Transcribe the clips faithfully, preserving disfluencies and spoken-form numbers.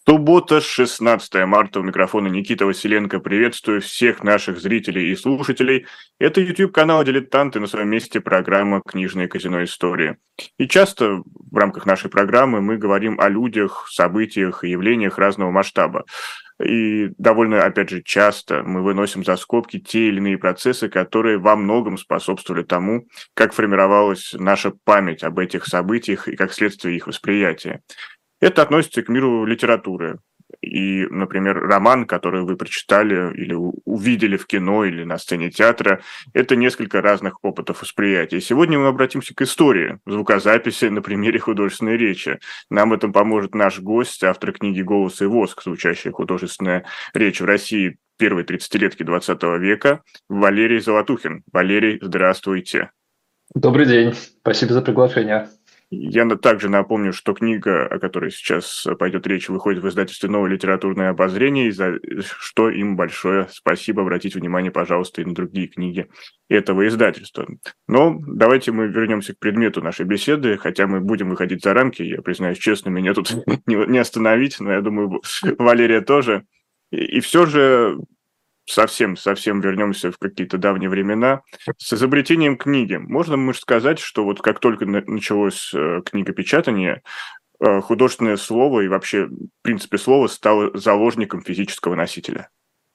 Суббота, шестнадцатое марта, у микрофона Никита Василенко. Приветствую всех наших зрителей и слушателей. Это YouTube-канал «Дилетанты», на своем месте программа «Книжное казино истории». И часто в рамках нашей программы мы говорим о людях, событиях и явлениях разного масштаба. И довольно, опять же, часто мы выносим за скобки те или иные процессы, которые во многом способствовали тому, как формировалась наша память об этих событиях и как следствие их восприятия. Это относится к миру литературы. И, например, роман, который вы прочитали или у- увидели в кино или на сцене театра, это несколько разных опытов восприятия. И сегодня мы обратимся к истории звукозаписи на примере художественной речи. Нам в этом поможет наш гость, автор книги «Голос и воск. Звучащая художественная речь в России первой тридцатилетки двадцатого века» Валерий Золотухин. Валерий, здравствуйте. Добрый день, спасибо за приглашение. Я на- также напомню, что книга, о которой сейчас пойдет речь, выходит в издательстве «Новое литературное обозрение», и за что им большое спасибо. Обратите внимание, пожалуйста, и на другие книги этого издательства. Но давайте мы вернемся к предмету нашей беседы, хотя мы будем выходить за рамки, я признаюсь честно, меня тут не не остановить, но я думаю, Валерия тоже. И, и все же совсем, совсем вернемся в какие-то давние времена. С изобретением книги можно мы же сказать, что вот как только на- началось э, книгопечатание, э, художественное слово и вообще, в принципе, слово стало заложником физического носителя.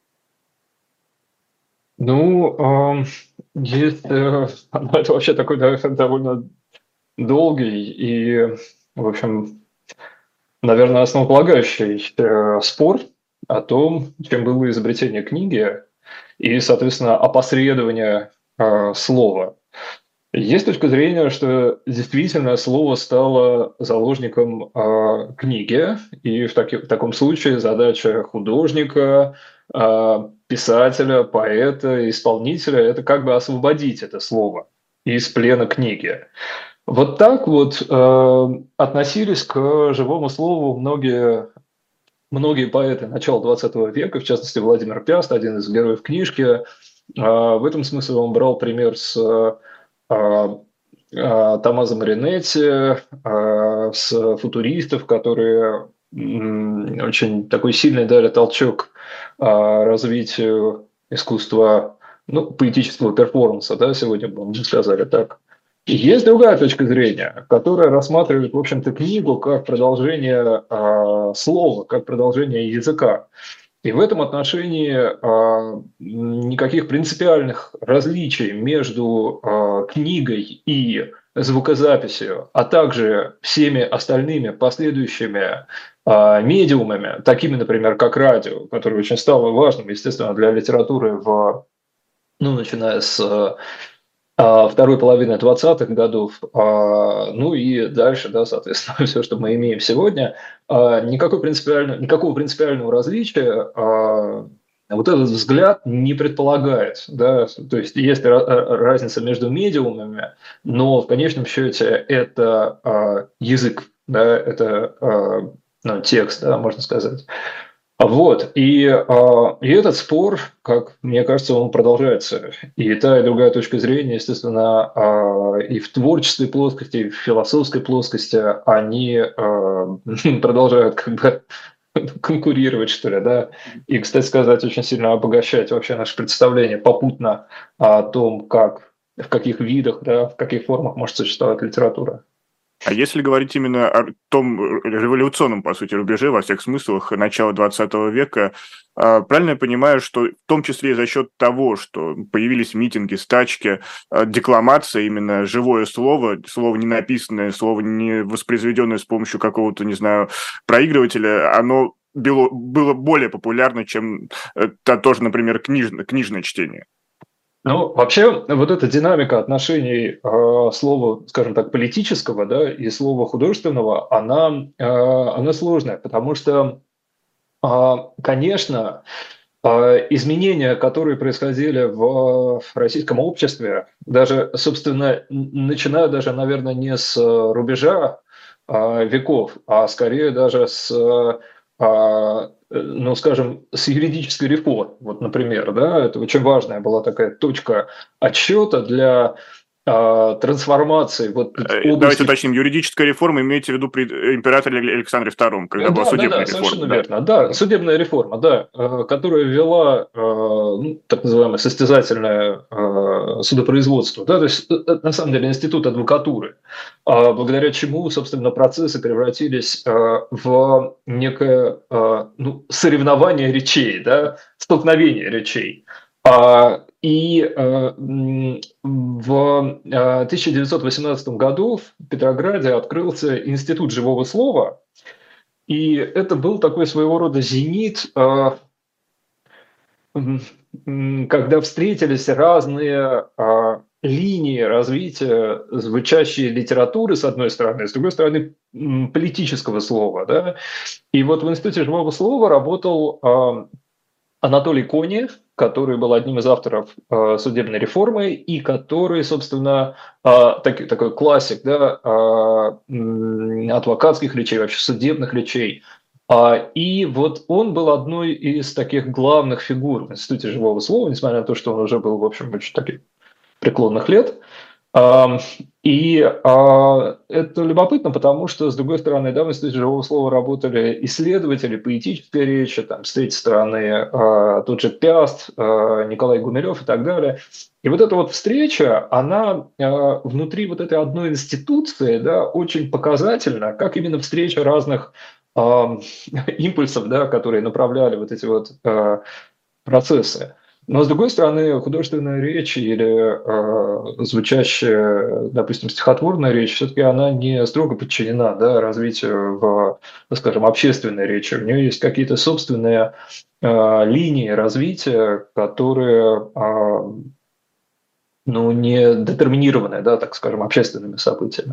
Ну, ам, есть, э, ну, это вообще такой да, довольно долгий и, в общем, наверное, основополагающий э, спор о том, чем было изобретение книги и, соответственно, опосредование э, слова. Есть точка зрения, что действительно слово стало заложником э, книги, и в, таки- в таком случае задача художника, э, писателя, поэта, исполнителя — это как бы освободить это слово из плена книги. Вот так вот э, относились к живому слову многие, многие поэты начала двадцатого века, в частности Владимир Пяст, один из героев книжки. Э, в этом смысле он брал пример с э, а, Томмазо Маринетти, а, с футуристов, которые м, очень такой сильный дали толчок а, развитию искусства, ну, поэтического перформанса, да, сегодня бы мы сказали так. И есть другая точка зрения, которая рассматривает, в общем-то, книгу как продолжение а, слова, как продолжение языка. И в этом отношении а, никаких принципиальных различий между а, книгой и звукозаписью, а также всеми остальными последующими а, медиумами, такими, например, как радио, которое очень стало важным, естественно, для литературы в, ну, начиная с а, второй половины двадцатых годов, а, ну и дальше, да, соответственно, все, что мы имеем сегодня, а, никакой принципиального, никакого принципиального различия а, вот этот взгляд не предполагает, да, то есть есть ра- ра- разница между медиумами, но в конечном счете это а, язык, да, это а, ну, текст, да, можно сказать. А Вот, и, а, и этот спор, как мне кажется, он продолжается. И та, и другая точка зрения, естественно, а, и в творческой плоскости, и в философской плоскости, они а, продолжают как бы конкурировать, что ли, да. И, кстати сказать, очень сильно обогащать вообще наше представление попутно о том, как, в каких видах, да, в каких формах может существовать литература. А если говорить именно о том э, революционном, по сути, рубеже во всех смыслах начала двадцатого века, а, правильно я понимаю, что в том числе и за счет того, что появились митинги, стачки, а, декламация, именно живое слово, слово не написанное, слово не воспроизведенное с помощью какого-то, не знаю, проигрывателя, оно было, было более популярно, чем э, то, тоже, например, книжное, книжное чтение? Ну, вообще, вот эта динамика отношений э, слова, скажем так, политического, да, и слова художественного, она, э, она сложная, потому что, э, конечно, э, изменения, которые происходили в российском обществе, даже, собственно, н- начиная даже, наверное, не с э, рубежа э, веков, а скорее даже с э, а, э, ну, скажем, с юридической реформы, вот, например, да, это очень важная была такая точка отсчета для трансформации вот области... Давайте уточним, юридическая реформа имеете в виду при императоре Александре втором, когда да, была судебная да, да, реформа. Совершенно да, совершенно верно. Да, судебная реформа, да, которая ввела ну, так называемое состязательное судопроизводство, да, то есть на самом деле институт адвокатуры, благодаря чему, собственно, процессы превратились в некое ну, соревнование речей, да, столкновение речей. И в тысяча девятьсот восемнадцатом году в Петрограде открылся Институт живого слова, и это был такой своего рода зенит, когда встретились разные линии развития звучащей литературы, с одной стороны, с другой стороны, политического слова. Да? И вот в Институте живого слова работал Анатолий Конев, который был одним из авторов э, судебной реформы и который, собственно, э, так, такой классик, да, э, адвокатских речей, вообще судебных речей. А, и вот он был одной из таких главных фигур в Институте живого слова, несмотря на то, что он уже был, в общем, очень таких преклонных лет. И это любопытно, потому что, с другой стороны, да, в Институте живого слова работали исследователи поэтической речи, там, с третьей стороны тот же Пяст, Николай Гумилев и так далее. И вот эта вот встреча, она внутри вот этой одной институции, да, очень показательна, как именно встреча разных импульсов, да, которые направляли вот эти вот процессы. Но, с другой стороны, художественная речь или э, звучащая, допустим, стихотворная речь, все-таки она не строго подчинена, да, развитию в, скажем, общественной речи. У нее есть какие-то собственные э, линии развития, которые э, ну, не детерминированы, да, так скажем, общественными событиями.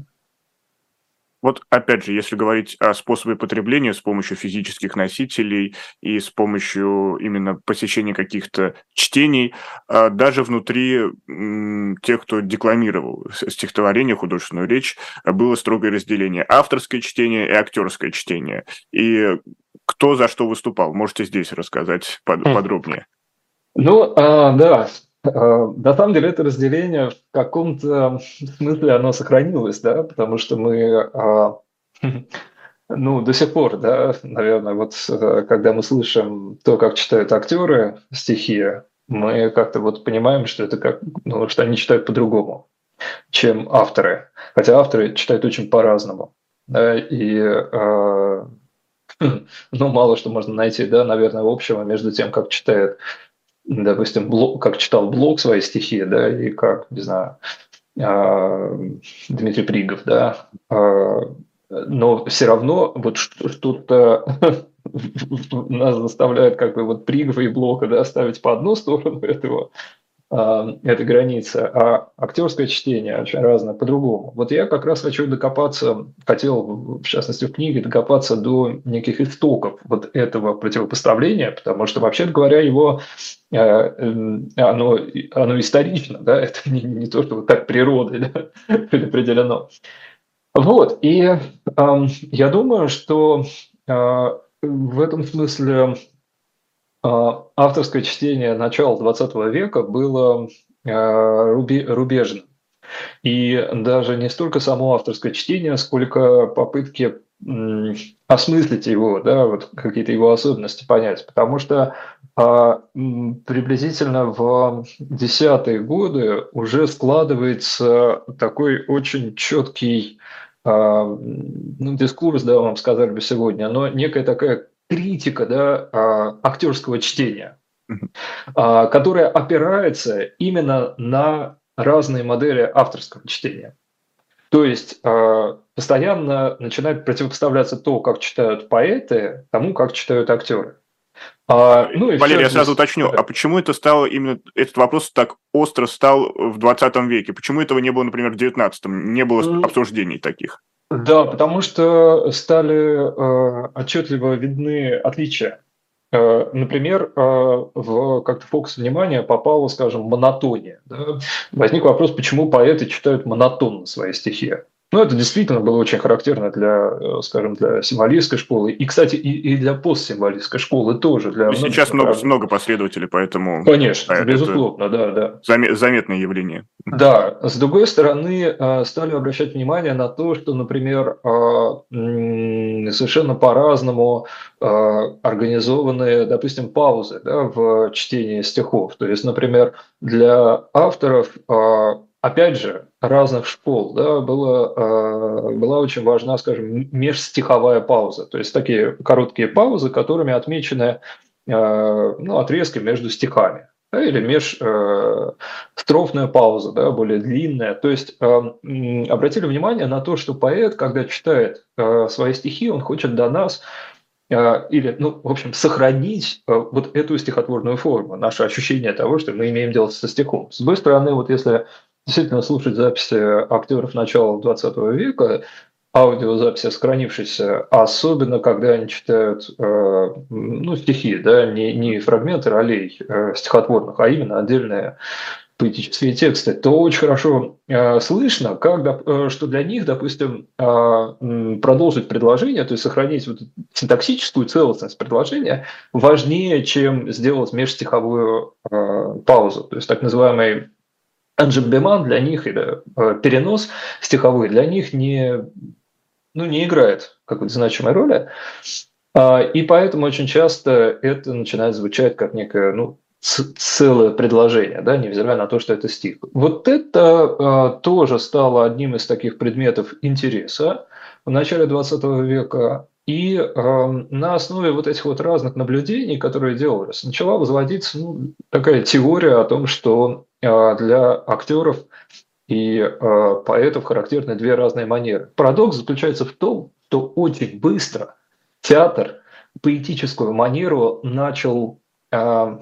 Вот опять же, если говорить о способе потребления с помощью физических носителей и с помощью именно посещения каких-то чтений, даже внутри тех, кто декламировал стихотворение, художественную речь, было строгое разделение: авторское чтение и актерское чтение. И кто за что выступал? Можете здесь рассказать подробнее? Ну, а, да. На самом деле это разделение в каком-то смысле оно сохранилось, да, потому что мы, ну, до сих пор, да, наверное, вот когда мы слышим то, как читают актеры стихи, мы как-то вот понимаем, что это как, ну, что они читают по-другому, чем авторы, хотя авторы читают очень по-разному, да, и ну, мало что можно найти, да, наверное, общего между тем, как читает, допустим, Блок, как читал Блок свои стихи, да, и как, не знаю, Дмитрий Пригов, да, но все равно вот что-то нас заставляет как бы вот Пригова и Блока, да, ставить по одну сторону этого, этой границы, а актерское чтение очень разное по-другому. Вот я как раз хочу докопаться, хотел, в частности, в книге докопаться до неких истоков вот этого противопоставления, потому что, вообще говоря, его оно, оно исторично, да, это не, не то, что вот так природой, да, предопределено. Вот, и э, я думаю, что э, в этом смысле авторское чтение начала двадцатого века было рубежным. И даже не столько само авторское чтение, сколько попытки осмыслить его, да, вот какие-то его особенности понять. Потому что приблизительно в десятые годы уже складывается такой очень четкий ну, дискурс, да, вам сказали бы сегодня, но некая такая критика, да, актерского чтения, mm-hmm. которая опирается именно на разные модели авторского чтения. То есть постоянно начинает противопоставляться то, как читают поэты, тому, как читают актеры. А, ну, и Валерий, я сразу уточню, а почему это стало именно, этот вопрос так остро стал в двадцатом веке? Почему этого не было, например, в девятнадцатом? Не было mm-hmm. обсуждений таких? Да, потому что стали э, отчетливо видны отличия. Э, например, э, в как-то фокус внимания попала, скажем, монотония. Да? Возник вопрос, почему поэты читают монотонно свои стихи. Ну, это действительно было очень характерно для, э, скажем, для символистской школы. И, кстати, и, и для постсимволистской школы тоже, для Ну, многих сейчас много, направлений. много последователей, поэтому Конечно, да, это безусловно, да, да. заме- заметное явление. Да, с другой стороны, э, стали обращать внимание на то, что, например, а, м, совершенно по-разному а, организованы, допустим, паузы, да, в чтении стихов. То есть, например, для авторов, а, опять же, разных школ, да, было, а, была очень важна, скажем, м- межстиховая пауза. То есть такие короткие паузы, которыми отмечены а, ну, отрезки между стихами, да, или меж, э, строфная пауза, да, более длинная. То есть э, м, обратили внимание на то, что поэт, когда читает э, свои стихи, он хочет до нас э, или, ну, в общем, сохранить э, вот эту стихотворную форму, наше ощущение того, что мы имеем дело со стихом. С другой стороны, вот если действительно слушать записи актеров начала двадцатого века, аудиозаписи, сохранившиеся, особенно когда они читают э, ну, стихи, да, не, не фрагменты ролей э, стихотворных, а именно отдельные поэтические тексты, то очень хорошо э, слышно, как, доп- э, что для них, допустим, э, м, продолжить предложение, то есть сохранить вот эту синтаксическую целостность предложения, важнее, чем сделать межстиховую э, паузу, то есть так называемый анджембеман для них или э, перенос стиховой для них не, ну, не играет какой-то значимой роли. А, И поэтому очень часто это начинает звучать как некое, ну, ц- целое предложение, да, невзирая на то, что это стих. Вот это а, тоже стало одним из таких предметов интереса в начале двадцатого века. И ам, на основе вот этих вот разных наблюдений, которые делались, начала возводиться, ну, такая теория о том, что а, для актеров и а, поэтов характерны две разные манеры. Парадокс заключается в том, что очень быстро театр поэтическую манеру начал а,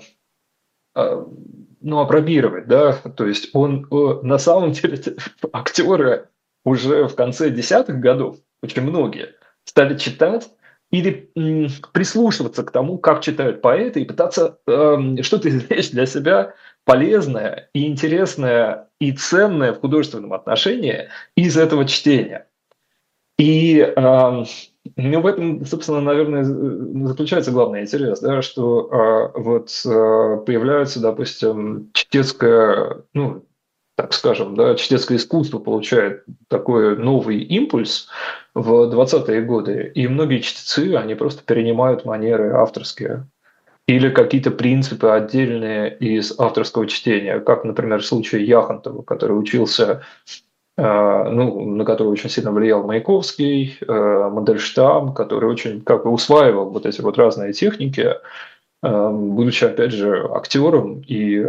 а, ну, апробировать, да, то есть он э, на самом деле актеры уже в конце десятых годов, очень многие, стали читать или м, прислушиваться к тому, как читают поэты, и пытаться эм, что-то извлечь для себя полезное и интересное и ценное в художественном отношении из этого чтения. И ам, ну, в этом, собственно, наверное, з- заключается главный интерес, да, что а, вот а, появляется, допустим, чтецкое, ну, так скажем, да, чтецкое искусство получает такой новый импульс в двадцатые годы, и многие чтецы, они просто перенимают манеры авторские или какие-то принципы отдельные из авторского чтения, как, например, в случае Яхонтова, который учился э, ну, на который очень сильно влиял Маяковский, э, Мандельштам, который очень как бы усваивал вот эти вот разные техники, э, будучи, опять же, актером и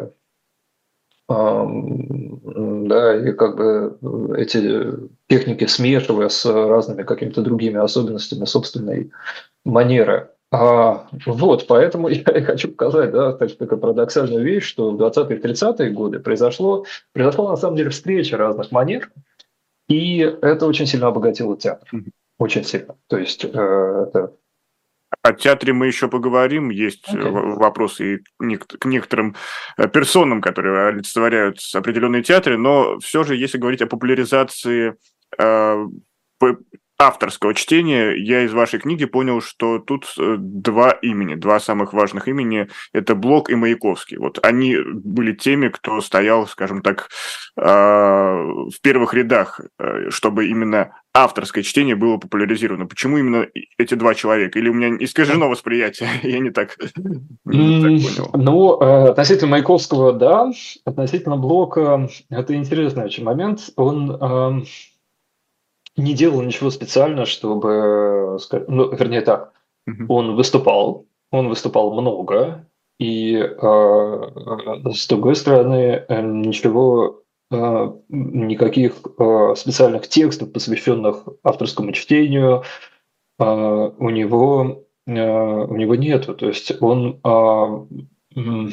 ам, да, и как бы эти техники смешивая с разными какими-то другими особенностями собственной манеры. А, вот, поэтому я и хочу показать, да, так- такую парадоксальную вещь, что в двадцатые-тридцатые годы произошло, произошла на самом деле встреча разных манер, и это очень сильно обогатило театр. Очень сильно. То есть э, это... О театре мы еще поговорим. Есть э, Окей. в- вопросы и к нек- к некоторым э, персонам, которые олицетворяют определенные театры, но все же, если говорить о популяризации э, п- авторского чтения, я из вашей книги понял, что тут э, два имени, два самых важных имени– это Блок и Маяковский. Вот они были теми, кто стоял, скажем так, э, в первых рядах, э, чтобы именно авторское чтение было популяризировано. Почему именно эти два человека? Или у меня искажено восприятие? Я не так, не так М, понял. Ну, э, относительно Маяковского, да. Относительно Блока, это интересный очень момент. Он эм, не делал ничего специально, чтобы... ска- Ну, вернее так, Мгм. он выступал, он выступал много, и э, э, с другой стороны, э, ничего, э, никаких э, специальных текстов, посвященных авторскому чтению, а, у него, а, у него нету. То есть он, а, м,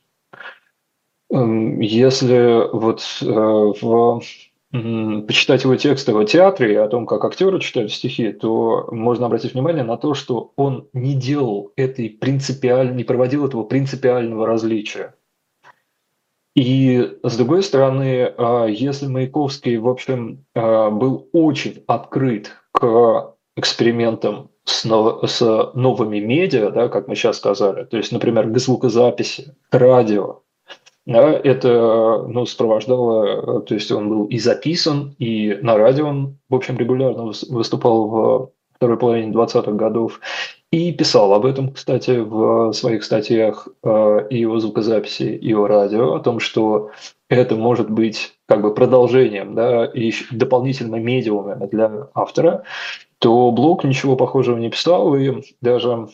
м, если вот э, в, м, почитать его тексты в театре и о том, как актеры читают стихи, то можно обратить внимание на то, что он не делал этой принципиально, не проводил этого принципиального различия. И, с другой стороны, а, если Маяковский, в общем, а, был очень открыт к экспериментам с, нов- с новыми медиа, да, как мы сейчас сказали, то есть, например, к звукозаписи, к радио, да, это, ну, сопровождало, то есть он был и записан, и на радио он, в общем, регулярно выс- выступал в второй половине двадцатых годов, и писал об этом, кстати, в своих статьях э, и о звукозаписи, и о радио, о том, что это может быть как бы продолжением, да, и ещё дополнительно медиумом для автора, то Блок ничего похожего не писал, и даже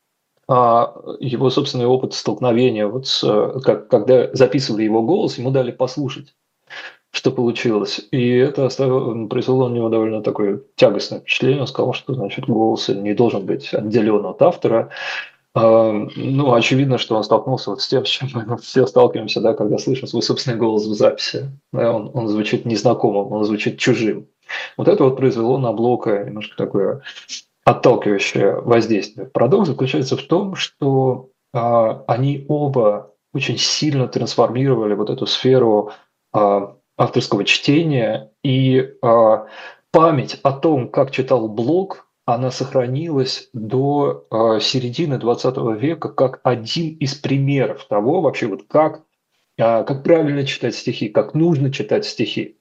а, его собственный опыт столкновения, вот с, э, как, когда записывали его голос, ему дали послушать, что получилось. И это оставило, произвело на него довольно такое тягостное впечатление. Он сказал, что значит, голос не должен быть отделен от автора. А, ну, очевидно, что он столкнулся вот с тем, с чем мы все сталкиваемся, да, когда слышим свой собственный голос в записи. Да, он, он звучит незнакомым, он звучит чужим. Вот это вот произвело на Блока немножко такое отталкивающее воздействие. Парадокс заключается в том, что а, они оба очень сильно трансформировали вот эту сферу а, авторского чтения, и а, память о том, как читал Блок, она сохранилась до а, середины двадцатого века как один из примеров того вообще вот как, а, как правильно читать стихи, как нужно читать стихи.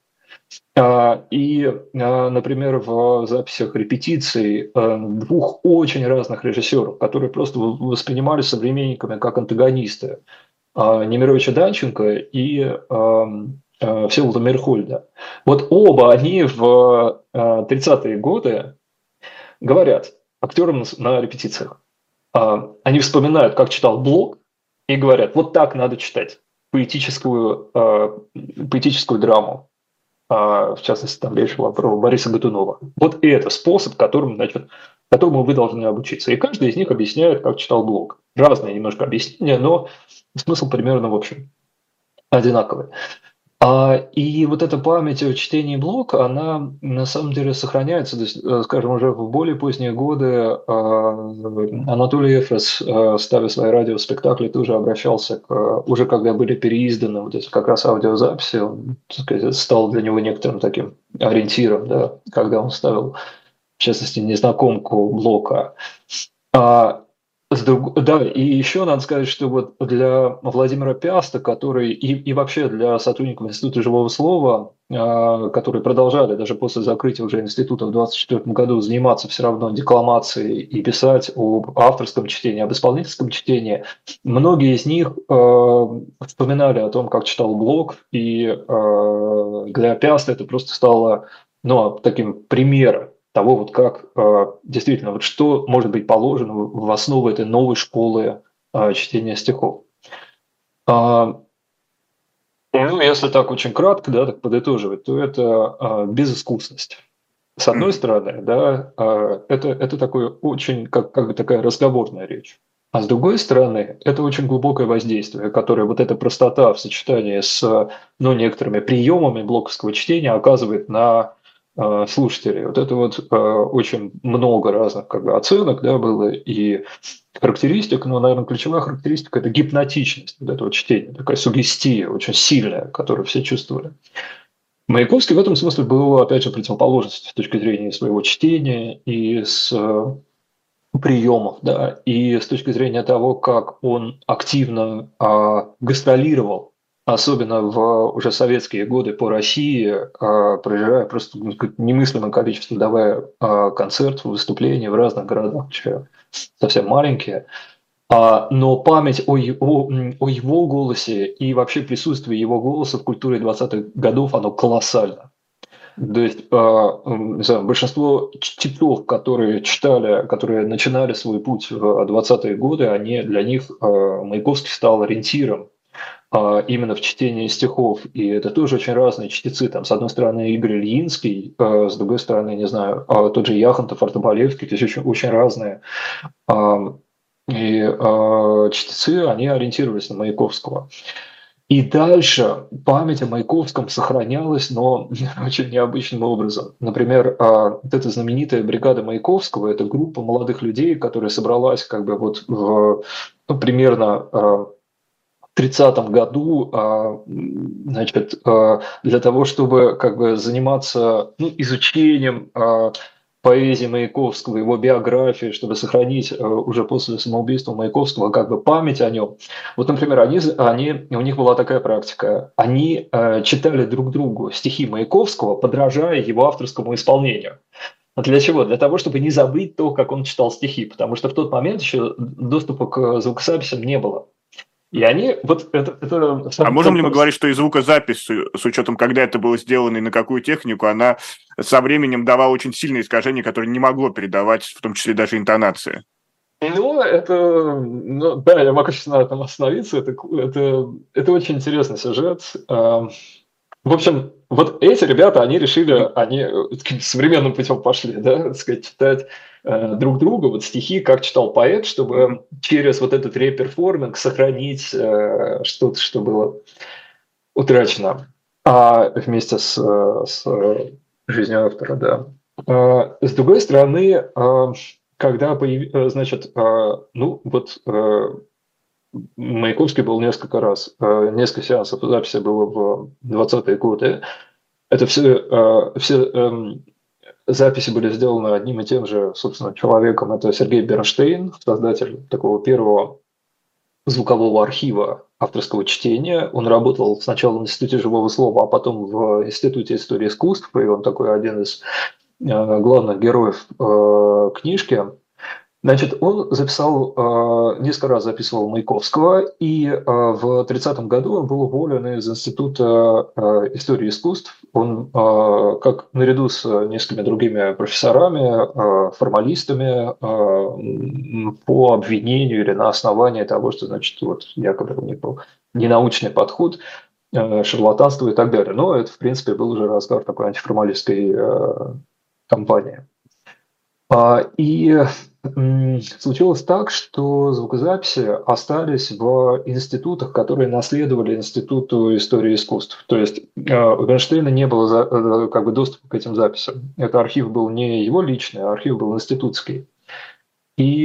А, И, а, например, в записях репетиций э, двух очень разных режиссеров, которые просто в- воспринимались современниками как антагонисты, а, Немировича Данченко и ам, э, Всеволода Мерхольда. Вот оба они в э, тридцатые годы говорят актерам на с- на репетициях. А, Они вспоминают, как читал Блок, и говорят, вот так надо читать поэтическую, э, поэтическую драму, а, в частности, там речь шла про Бориса Годунова. Вот это способ, которым, значит, которому вы должны обучиться. И каждый из них объясняет, как читал Блок. Разные немножко объяснения, но смысл примерно, в общем, одинаковый. А, и вот эта память о чтении Блока, она на самом деле сохраняется, то есть, э, скажем, уже в более поздние годы а, Анатолий Эфрос, а, ставя свои радиоспектакли, тоже обращался к, уже когда были переизданы вот эти как раз аудиозаписи, он, так сказать, стал для него некоторым таким ориентиром, да, когда он ставил, в частности, незнакомку Блока. А, с друг- Да, и еще надо сказать, что вот для Владимира Пиаста, который и, и вообще для сотрудников Института живого слова, а, которые продолжали даже после закрытия уже института в двадцать четвёртом году заниматься все равно декламацией и писать об авторском чтении, об исполнительском чтении, многие из них э, вспоминали о том, как читал Блок, и э, для Пиаста это просто стало, ну, таким примером того, вот как э, действительно, вот что может быть положено в основу этой новой школы э, чтения стихов. А, ну, если так очень кратко, да, так подытоживать, то это э, безыскусность. С одной Мгм. стороны, да, э, это, это такое очень, как, как бы такая разговорная речь. А с другой стороны, это очень глубокое воздействие, которое вот эта простота в сочетании с, ну, некоторыми приемами блоковского чтения оказывает на э, слушателей. Вот это вот э, очень много разных как бы оценок, да, было и характеристик, но, наверное, ключевая характеристика – это гипнотичность вот этого чтения, такая сугестия очень сильная, которую все чувствовали. Маяковский в этом смысле был, опять же, противоположностью с точки зрения своего чтения и с э, приемов, да, и с точки зрения того, как он активно а, гастролировал, особенно в уже советские годы по России, а, проезжая просто ну, как немыслимое количество, давая а, концертов, выступления в разных городах, вообще совсем маленькие. А, но память о его, м, о его голосе и вообще присутствие его голоса в культуре двадцатых годов, оно колоссально. То есть, а, м, не знаю, большинство чтецов, которые читали, которые начинали свой путь в двадцатые годы, они, для них а, Маяковский стал ориентиром а, именно в чтении стихов. И это тоже очень разные чтецы. Там, с одной стороны, Игорь Ильинский, а, с другой стороны, не знаю, а, тот же Яхонтов, Артобалевский, то есть очень, очень разные. А, И а, чтецы, они ориентировались на Маяковского. И дальше память о Маяковском сохранялась, но очень необычным образом. Например, а, вот эта знаменитая бригада Маяковского – это группа молодых людей, которая собралась как бы вот в, ну, примерно а, тридцатом году, а, значит, а, для того, чтобы как бы заниматься ну, изучением а, поэзии Маяковского, его биографии, чтобы сохранить а, уже после самоубийства Маяковского как бы память о нем. Вот, например, они, они, у них была такая практика. Они а, читали друг другу стихи Маяковского, подражая его авторскому исполнению. А для чего? Для того, чтобы не забыть то, как он читал стихи, потому что в тот момент еще доступа к звукозаписям не было. И они, вот это... это а можем ли мы говорить, что и звукозапись, с учетом, когда это было сделано и на какую технику, она со временем давала очень сильное искажение, которое не могло передавать, в том числе даже интонации? Ну, это... Ну, да, я могу сейчас на этом остановиться. Это, это, это очень интересный сюжет. В общем, вот эти ребята, они решили, они современным путем пошли, да, так сказать, читать э, друг друга, вот стихи, как читал поэт, чтобы через вот этот реперформинг сохранить э, что-то, что было утрачено, а вместе с, с жизнью автора, да. А, с другой стороны, а, когда появилось, значит, а, ну вот Маяковский был несколько раз, несколько сеансов записи было в двадцатые годы. Это все, все записи были сделаны одним и тем же, собственно, человеком. Это Сергей Бернштейн, создатель такого первого звукового архива авторского чтения. Он работал сначала в Институте живого слова, а потом в Институте истории искусств, и он такой один из главных героев книжки. Значит, он записал, э, несколько раз записывал Маяковского, и э, в тридцатом году он был уволен из Института э, истории искусств. Он, э, как наряду с несколькими другими профессорами, э, формалистами, э, по обвинению или на основании того, что, значит, вот якобы у них был ненаучный подход, э, шарлатанство и так далее. Но это, в принципе, был уже разгар такой антиформалистской э, кампании. И случилось так, что звукозаписи остались в институтах, которые наследовали Институту истории искусств. То есть у Бернштейна не было как бы доступа к этим записям. Этот архив был не его личный, а архив был институтский. И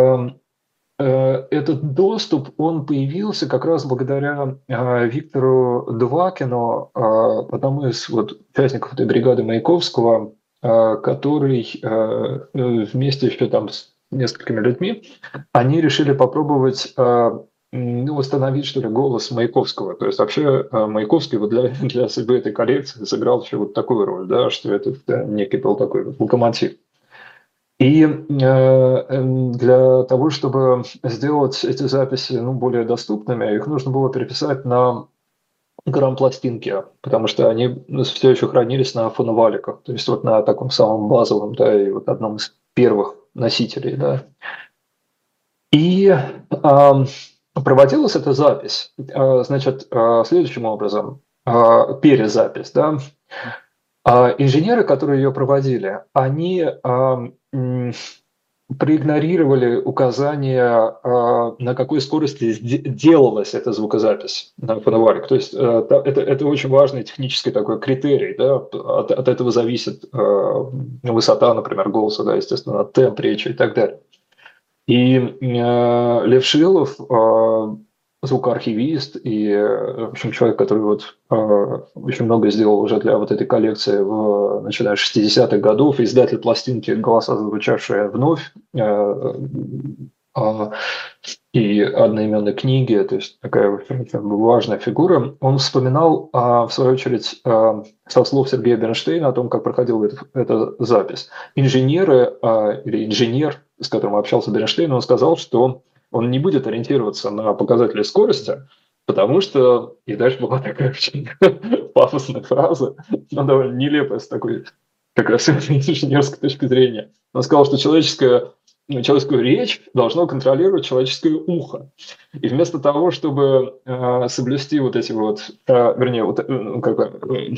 этот доступ, он появился как раз благодаря Виктору Дувакину, одному из вот участников этой бригады Маяковского, который вместе еще там с несколькими людьми, они решили попробовать ну, восстановить, что ли, голос Маяковского. То есть вообще Маяковский вот для, для судьбы этой коллекции сыграл еще вот такую роль, да, что это некий был такой вот локомотив. И для того, чтобы сделать эти записи ну, более доступными, их нужно было переписать на грамм-пластинки, потому что они все еще хранились на фоноваликах, то есть вот на таком самом базовом, да, и вот одном из первых носителей, да. И э, проводилась эта запись, э, значит, э, следующим образом, э, перезапись, да. Э, инженеры, которые ее проводили, они э, проигнорировали указания, на какой скорости делалась эта звукозапись на фоновалик. То есть это, это очень важный технический такой критерий. Да? От, от этого зависит высота, например, голоса, да, естественно, темп речи и так далее. И Лев Шилов, звукоархивист и, в общем, человек, который вот э, очень много сделал уже для вот этой коллекции, в, начиная с шестидесятых годов, издатель пластинки «Голоса, звучавшие вновь», э, э, и одноименной книги, то есть такая в общем, важная фигура. Он вспоминал, э, в свою очередь, э, со слов Сергея Бернштейна о том, как проходила эта, эта запись. Инженеры э, или инженер, с которым общался Бернштейн, он сказал, что он не будет ориентироваться на показатели скорости, потому что, и дальше была такая очень пафосная фраза, но довольно нелепая с такой как раз инженерской точки зрения. Он сказал, что человеческая, человеческую речь должно контролировать человеческое ухо. И вместо того, чтобы э, соблюсти вот эти вот, э, вернее, вот, э, как бы...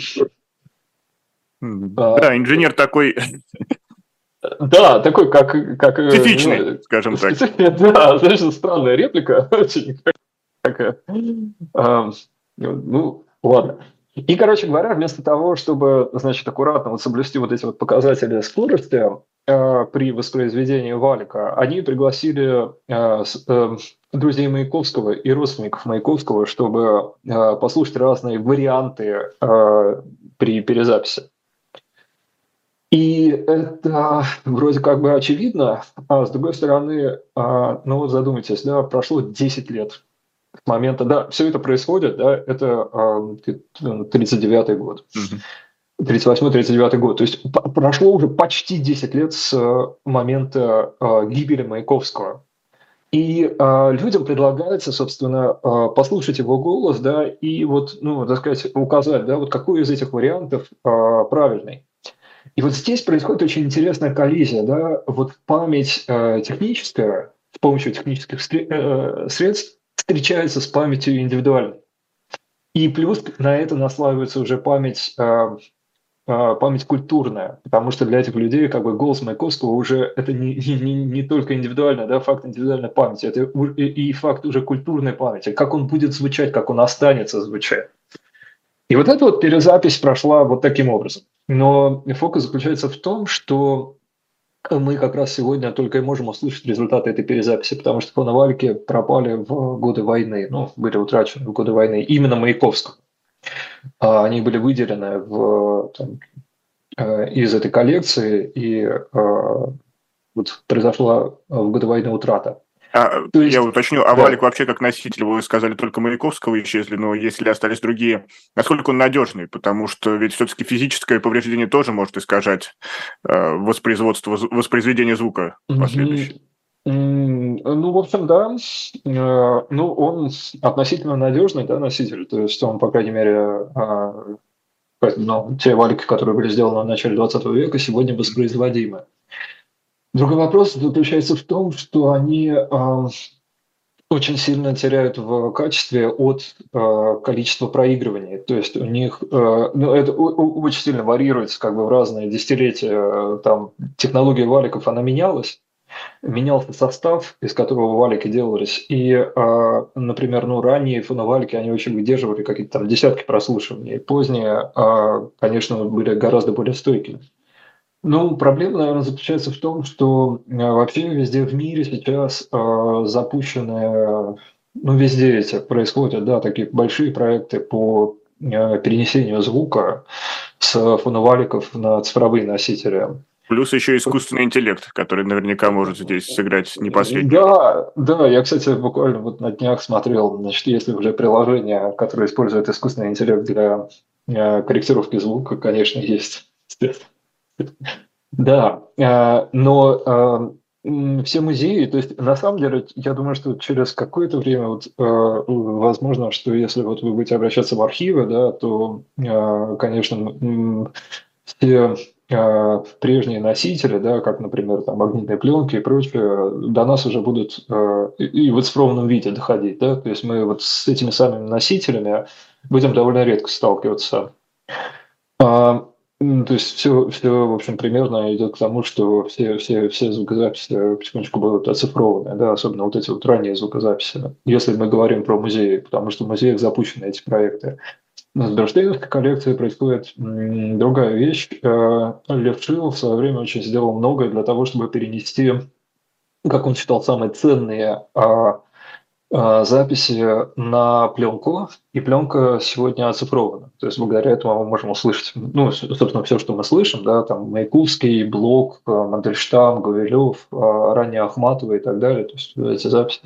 Да, инженер такой... Да, такой, как... как специфичный, ну, скажем специфичный, так. Да, знаешь, странная реплика. Очень такая. А, ну, ладно. И, короче говоря, вместо того, чтобы, значит, аккуратно вот соблюсти вот эти вот показатели скорости, э, при воспроизведении Валика, они пригласили э, с- э, друзей Маяковского и родственников Маяковского, чтобы э, послушать разные варианты э, при перезаписи. И это вроде как бы очевидно, а с другой стороны, а, ну вот задумайтесь, да, прошло десять лет с момента, да, все это происходит, да, это а, тридцать девятый год, Мгм. тридцать восьмой тридцать девятый год, то есть п- прошло уже почти десять лет с э, момента а, гибели Маяковского. И а, людям предлагается, собственно, а, послушать его голос, да, и вот, ну, так сказать, указать, да, вот какой из этих вариантов а, правильный. И вот здесь происходит очень интересная коллизия, да, вот память э, техническая с помощью технических стре- э, средств встречается с памятью индивидуальной. И плюс на это наслаивается уже память, э, э, память культурная, потому что для этих людей как бы голос Маяковского уже это не, не, не- не только индивидуальный, да, факт индивидуальной памяти, это у- и, и факт уже культурной памяти, как он будет звучать, как он останется звучать. И вот эта вот перезапись прошла вот таким образом. Но фокус заключается в том, что мы как раз сегодня только и можем услышать результаты этой перезаписи, потому что фоновальки пропали в годы войны, ну, были утрачены в годы войны, именно Маяковского. А они были выделены в, там, э, из этой коллекции, и э, вот произошла в годы войны утрата. А, То я есть, уточню, а Валик да, вообще как носитель, вы сказали, только Маяковского исчезли, но если остались другие, насколько он надежный? Потому что ведь все-таки физическое повреждение тоже может искажать э, воспроизводство, зв- воспроизведение звука мгм. последующее. М, ну, в общем, да. Э, Ну, он относительно надежный, да, носитель. То есть он, по крайней мере, а, ну, те валики, которые были сделаны в начале двадцатого века, сегодня воспроизводимы. Другой вопрос заключается в том, что они а, очень сильно теряют в качестве от а, количества проигрываний. То есть у них, а, ну, это о- о- очень сильно варьируется как бы в разные десятилетия. Там технология валиков, она менялась, менялся состав, из которого валики делались. И, а, например, ну, ранние фоновалики, они очень выдерживали какие-то там десятки прослушиваний. Поздние, а, конечно, были гораздо более стойкими. Ну, проблема, наверное, заключается в том, что э, вообще везде в мире сейчас э, запущены, э, ну, везде эти происходят, да, такие большие проекты по э, перенесению звука с фоноваликов на цифровые носители. Плюс еще искусственный интеллект, который наверняка может здесь сыграть не последнюю роль. Да, да, я, кстати, буквально вот на днях смотрел, значит, есть ли уже приложение, которое использует искусственный интеллект для э, корректировки звука, конечно, есть. Да, э, но э, м, все музеи, то есть на самом деле, я думаю, что через какое-то время, вот, э, возможно, что если вот вы будете обращаться в архивы, да, то, э, конечно, м, все э, прежние носители, да, как, например, там магнитные пленки и прочее, до нас уже будут э, и и в оцифрованном виде доходить, да, то есть мы вот с этими самыми носителями будем довольно редко сталкиваться. А, м, то есть все, все, в общем, примерно идет к тому, что все, все, все звукозаписи потихонечку будут оцифрованы, да, особенно вот эти вот ранние звукозаписи, если мы говорим про музеи, потому что в музеях запущены эти проекты. Но с Берштейновской коллекцией происходит м, другая вещь. Э, Лев Шилов в свое время очень сделал многое для того, чтобы перенести, как он считал, самые ценные а, а, записи на пленку, и пленка сегодня оцифрована. То есть благодаря этому мы можем услышать, ну, с- собственно, все, что мы слышим, да, там Маяковский, Блок, э, Мандельштам, Гавилев, э, ранее Ахматова и так далее. То есть эти записи,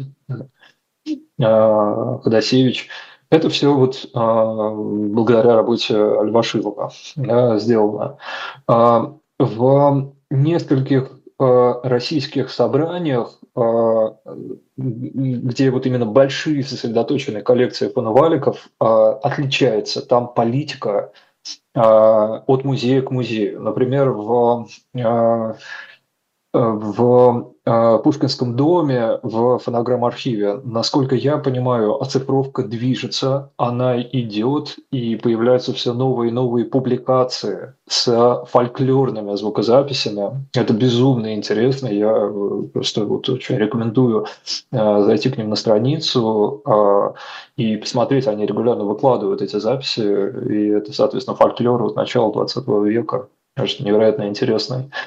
э, Ходосевич. Это все вот э, благодаря работе Льва Шилова, да, сделано. А, В нескольких э, российских собраниях, э, где вот именно большие сосредоточенные коллекции фоноваликов, э, отличается там политика э, от музея к музею. Например, в э, Э, в э, Пушкинском доме, в фонограмм-архиве, насколько я понимаю, оцифровка движется, она идет, и появляются все новые и новые публикации с фольклорными звукозаписями. Это безумно интересно, я э, просто вот очень рекомендую э, зайти к ним на страницу э, и посмотреть, они регулярно выкладывают эти записи, и это, соответственно, фольклор от начала двадцатого века. Кажется, невероятно интересный.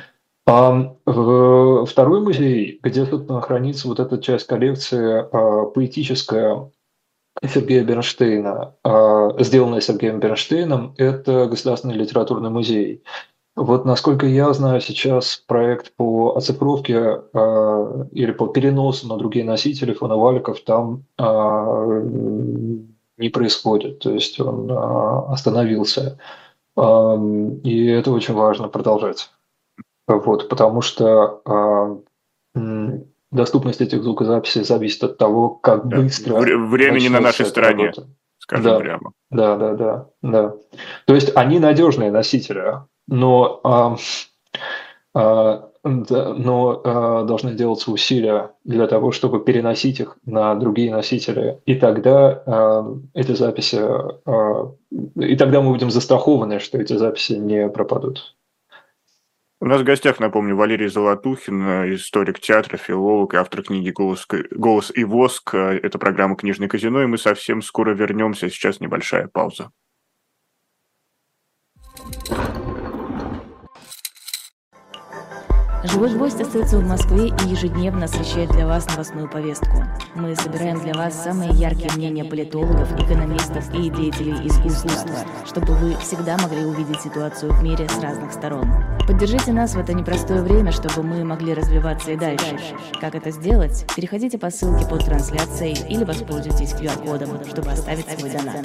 А в второй музей, где, собственно, хранится вот эта часть коллекции а, поэтическая Сергея Бернштейна, а, сделанная Сергеем Бернштейном, это Государственный литературный музей. Вот насколько я знаю, сейчас проект по оцифровке а, или по переносу на другие носители фоноваликов там а, не происходит, то есть он а, остановился. Ам, И это очень важно продолжать. Вот, потому что а, м, доступность этих звукозаписей зависит от того, как Да. быстро Вре- Времени на начнется нашей эта стороне, работа. скажем Да, прямо. да, да, да, да. То есть они надежные носители, но, а, а, да, но а, должны делаться усилия для того, чтобы переносить их на другие носители, и тогда а, эти записи, а, и тогда мы будем застрахованы, что эти записи не пропадут. У нас в гостях, напомню, Валерий Золотухин, э, историк театра, филолог и автор книги «Голос, к- «Голос и воск». Э, Это программа «Книжное казино», и мы совсем скоро вернемся. Сейчас небольшая пауза. «Живой гвоздь» остается в Москве и ежедневно освещает для вас новостную повестку. Мы собираем для вас самые яркие мнения политологов, экономистов и деятелей искусства, чтобы вы всегда могли увидеть ситуацию в мире с разных сторон. Поддержите нас в это непростое время, чтобы мы могли развиваться и дальше. Как это сделать? Переходите по ссылке под трансляцией или воспользуйтесь ку ар-кодом, чтобы оставить свой донат.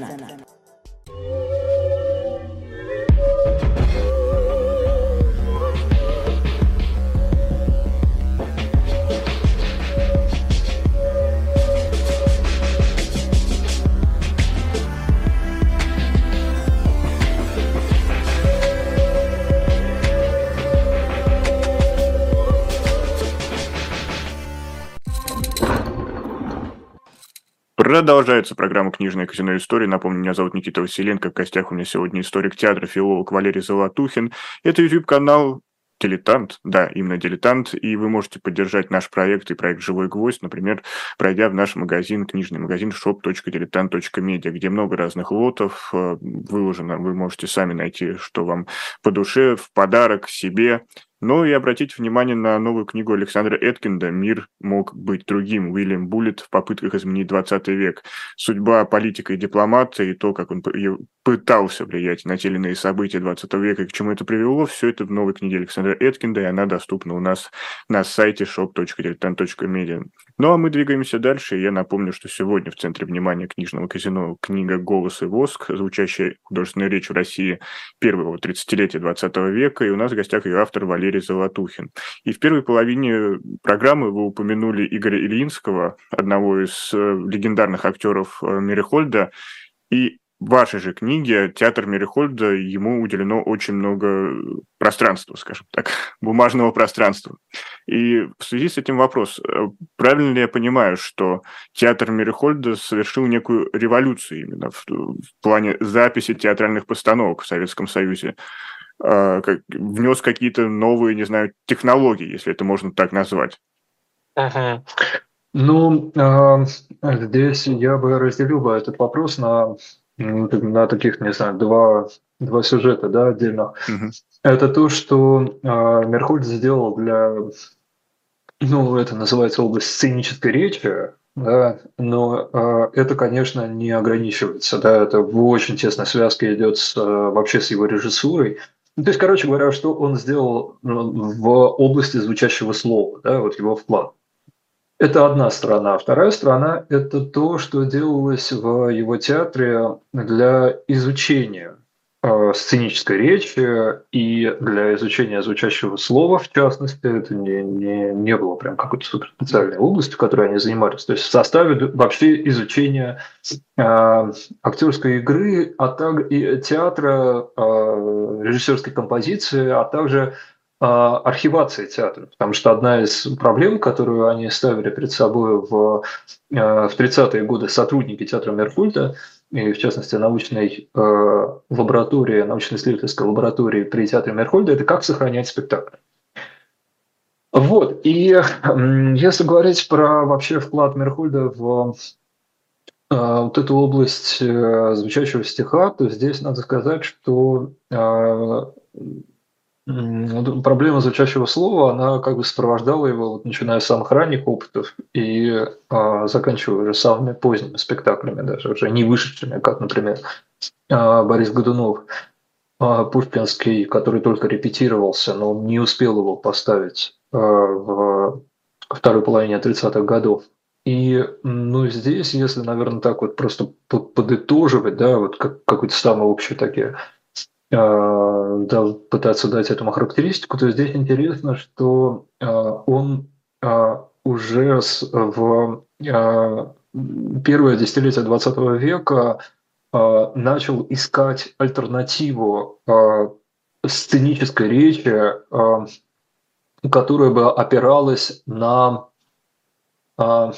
Продолжается программа «Книжное казино. Истории». Напомню, меня зовут Никита Василенко. В гостях у меня сегодня историк театра, филолог Валерий Золотухин. Это YouTube-канал «Дилетант». Да, именно «Дилетант». И вы можете поддержать наш проект и проект «Живой гвоздь», например, пройдя в наш магазин, книжный магазин шоп точка дилетант точка медиа, где много разных лотов э, выложено. Вы можете сами найти, что вам по душе, в подарок себе. Ну и обратите внимание на новую книгу Александра Эткинда «Мир мог быть другим». Уильям Буллит в попытках изменить двадцатый век. Судьба политика и дипломата и то, как он п- и пытался влиять на те или иные события двадцатого века и к чему это привело, все это в новой книге Александра Эткинда, и она доступна у нас на сайте шоп точка дилетант точка медиа. Ну а мы двигаемся дальше, и я напомню, что сегодня в центре внимания книжного казино книга «Голос и воск», звучащая художественная речь в России первого тридцатилетия двадцатого века, и у нас в гостях ее автор Валерий Золотухин. И в первой половине программы вы упомянули Игоря Ильинского, одного из э, легендарных актеров э, Мерехольда, и в вашей же книге «Театр Мерехольда» ему уделено очень много пространства, скажем так, бумажного пространства. И в связи с этим вопрос, э, правильно ли я понимаю, что театр Мерехольда совершил некую революцию именно в, в плане записи театральных постановок в Советском Союзе? А, как, внес какие-то новые, не знаю, технологии, если это можно так назвать? Мгм. Ну, а, здесь я бы разделил бы этот вопрос на, м, так- на таких, не знаю, два, два сюжета, да, отдельно. Мгм. Это то, что а, Мерхольд сделал для, ну, это называется область сценической речи, да, но а, это, конечно, не ограничивается, да, это в очень тесной связке идет с, а, вообще с его режиссурой. Ну, то есть, короче говоря, что он сделал ну, в области звучащего слова, да, вот его вклад. Это одна сторона. А вторая сторона – это то, что делалось в его театре для изучения э, сценической речи и для изучения звучащего слова, в частности. Это не, не, не было прям какой-то супер специальной областью, которой они занимались. То есть в составе д- вообще изучения э, актерской игры, а также и театра, э, режиссерской композиции, а также а, архивации театра, потому что одна из проблем, которую они ставили перед собой в, э, в тридцатые годы сотрудники театра Меркульта, и в частности научной э, лаборатории, научно-исследовательской лаборатории при театре Меркульта, это как сохранять спектакль. Вот, и м, если говорить про вообще вклад Меркульда в э, вот эту область э, звучащего стиха, то здесь надо сказать, что э, М, Проблема звучащего слова, она как бы сопровождала его, вот, начиная с самых ранних опытов и а, заканчивая уже самыми поздними спектаклями, даже уже не вышедшими, как, например, а, Борис Годунов, а, пушкинский, который только репетировался, но он не успел его поставить а, в второй половине тридцатых годов. И м, ну, здесь, если, наверное, так вот просто по- подытоживать, да, вот как, какие-то самые общие такие, а, да, пытаться дать этому характеристику, то здесь интересно, что а, он а, уже с- в а, первое десятилетие двадцатого века а, начал искать альтернативу а, сценической речи, а, которая бы опиралась на а,